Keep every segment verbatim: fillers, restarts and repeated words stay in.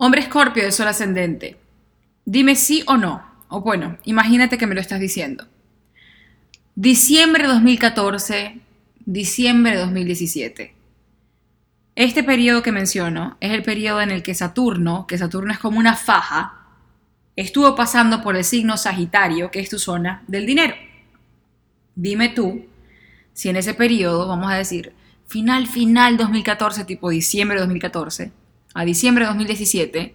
Hombre Escorpio de Sol ascendente. Dime sí o no. O bueno, imagínate que me lo estás diciendo. Diciembre de dos mil catorce, diciembre de dos mil diecisiete. Este periodo que menciono es el periodo en el que Saturno, que Saturno es como una faja, estuvo pasando por el signo Sagitario, que es tu zona del dinero. Dime tú si en ese periodo, vamos a decir, final, final dos mil catorce, tipo diciembre de dos mil catorce, a diciembre de dos mil diecisiete,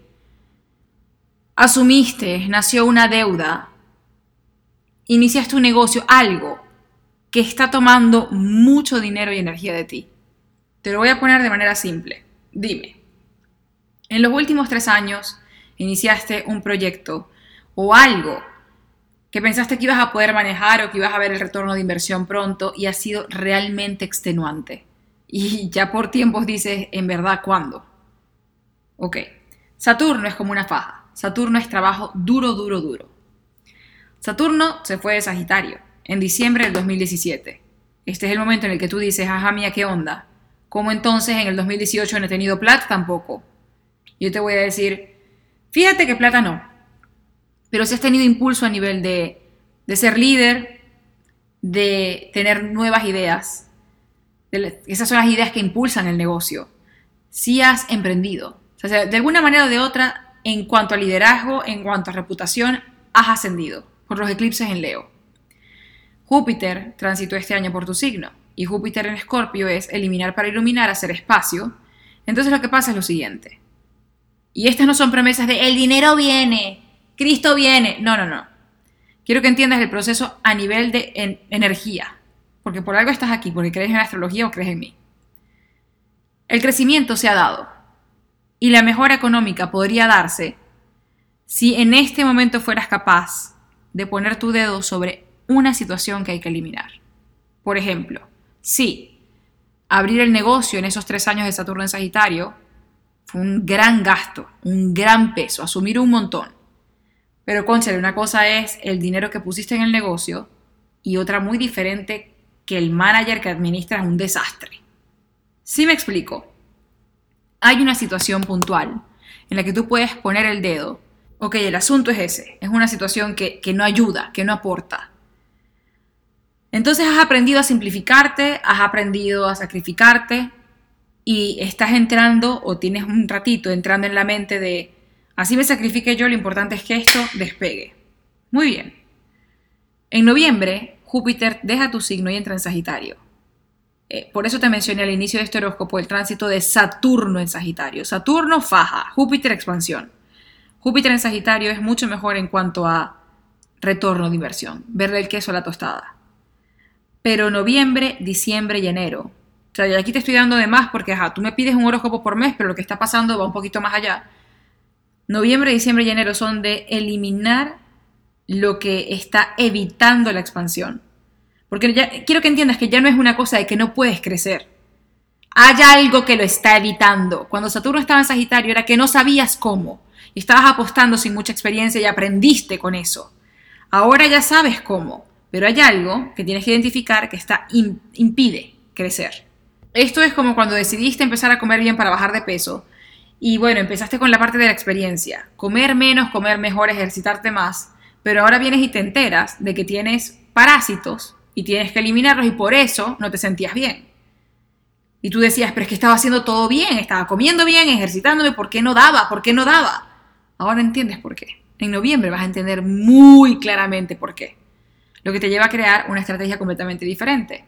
asumiste, nació una deuda, iniciaste un negocio, algo que está tomando mucho dinero y energía de ti. Te lo voy a poner de manera simple. Dime, en los últimos tres años iniciaste un proyecto o algo que pensaste que ibas a poder manejar o que ibas a ver el retorno de inversión pronto y ha sido realmente extenuante. Y ya por tiempos dices, en verdad, ¿cuándo? Ok, Saturno es como una faja. Saturno es trabajo duro, duro, duro. Saturno se fue de Sagitario en diciembre del dos mil diecisiete. Este es el momento en el que tú dices, ajá, mía, ¿qué onda? ¿Cómo entonces en el dos mil dieciocho no he tenido plata? Tampoco. Yo te voy a decir, fíjate que plata no, pero si has tenido impulso a nivel de, de ser líder, de tener nuevas ideas, de, esas son las ideas que impulsan el negocio. Si has emprendido, o sea, de alguna manera o de otra, en cuanto a liderazgo, en cuanto a reputación, has ascendido por los eclipses en Leo. Júpiter transitó este año por tu signo y Júpiter en Escorpio es eliminar para iluminar, hacer espacio. Entonces lo que pasa es lo siguiente. Y estas no son promesas de el dinero viene, Cristo viene. No, no, no. Quiero que entiendas el proceso a nivel de en, energía. Porque por algo estás aquí, porque crees en la astrología o crees en mí. El crecimiento se ha dado. Y la mejora económica podría darse si en este momento fueras capaz de poner tu dedo sobre una situación que hay que eliminar. Por ejemplo, sí, abrir el negocio en esos tres años de Saturno en Sagitario fue un gran gasto, un gran peso, asumir un montón. Pero, cónchale, una cosa es el dinero que pusiste en el negocio y otra muy diferente que el manager que administra es un desastre. ¿Sí me explico? Hay una situación puntual en la que tú puedes poner el dedo. Ok, el asunto es ese. Es una situación que, que no ayuda, que no aporta. Entonces has aprendido a simplificarte, has aprendido a sacrificarte y estás entrando o tienes un ratito entrando en la mente de así me sacrifique yo, lo importante es que esto despegue. Muy bien. En noviembre, Júpiter deja tu signo y entra en Sagitario. Eh, por eso te mencioné al inicio de este horóscopo el tránsito de Saturno en Sagitario. Saturno, faja. Júpiter, expansión. Júpiter en Sagitario es mucho mejor en cuanto a retorno de inversión. Verle el queso a la tostada. Pero noviembre, diciembre y enero. O sea, y aquí te estoy dando de más porque ajá, tú me pides un horóscopo por mes, pero lo que está pasando va un poquito más allá. Noviembre, diciembre y enero son de eliminar lo que está evitando la expansión. Porque ya, quiero que entiendas que ya no es una cosa de que no puedes crecer. Hay algo que lo está evitando. Cuando Saturno estaba en Sagitario era que no sabías cómo. Y estabas apostando sin mucha experiencia y aprendiste con eso. Ahora ya sabes cómo. Pero hay algo que tienes que identificar que está in, impide crecer. Esto es como cuando decidiste empezar a comer bien para bajar de peso. Y bueno, empezaste con la parte de la experiencia. Comer menos, comer mejor, ejercitarte más. Pero ahora vienes y te enteras de que tienes parásitos y tienes que eliminarlos y por eso no te sentías bien. Y tú decías, pero es que estaba haciendo todo bien, estaba comiendo bien, ejercitándome, ¿por qué no daba? ¿Por qué no daba? Ahora entiendes por qué. En noviembre vas a entender muy claramente por qué. Lo que te lleva a crear una estrategia completamente diferente.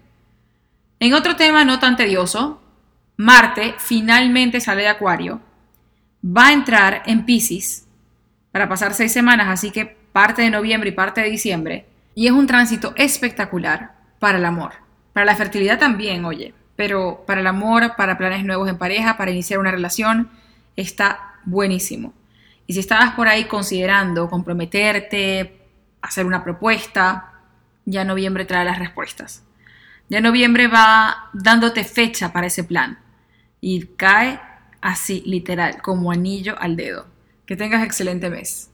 En otro tema no tan tedioso, Marte finalmente sale de Acuario, va a entrar en Piscis para pasar seis semanas, así que parte de noviembre y parte de diciembre, y es un tránsito espectacular para el amor. Para la fertilidad también, oye, pero para el amor, para planes nuevos en pareja, para iniciar una relación, está buenísimo. Y si estabas por ahí considerando comprometerte, hacer una propuesta, ya noviembre trae las respuestas. Ya noviembre va dándote fecha para ese plan. Y cae así, literal, como anillo al dedo. Que tengas excelente mes.